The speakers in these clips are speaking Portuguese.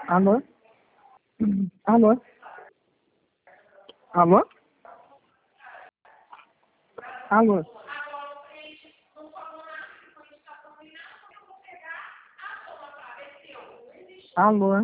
Alô? Alô? Alô? Alô? Alô?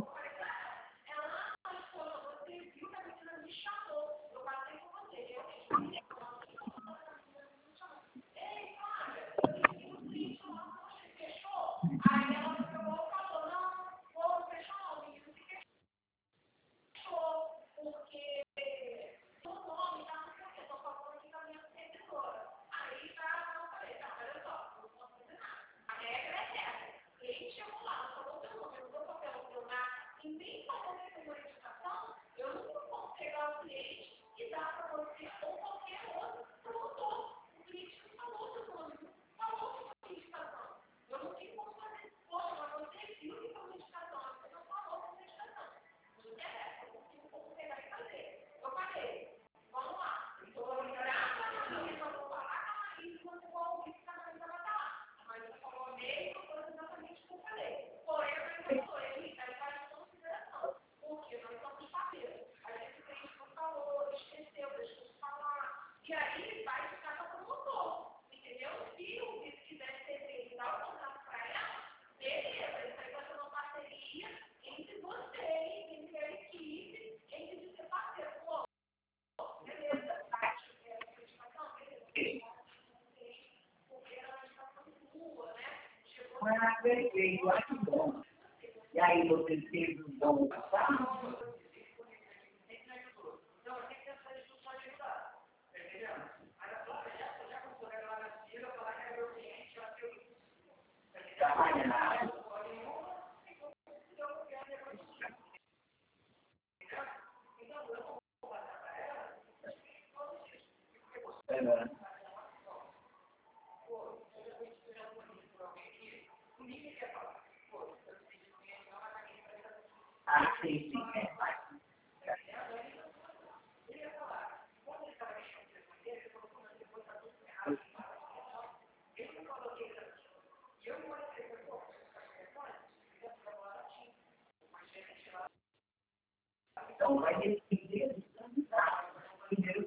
Ah, perfeito, acho bom. E aí, você teve um bom passado? Trabalha na área? Ah, sim, sim, Então, vai depender dos candidatos. Primeiro,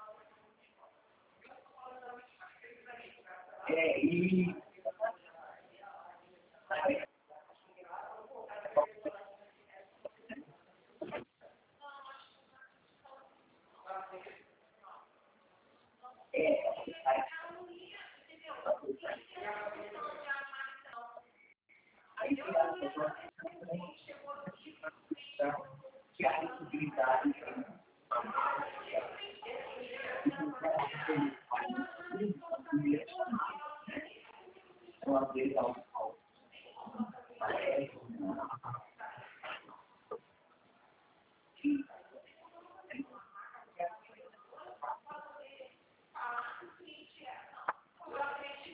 e aí, que a possibilidade de uma vez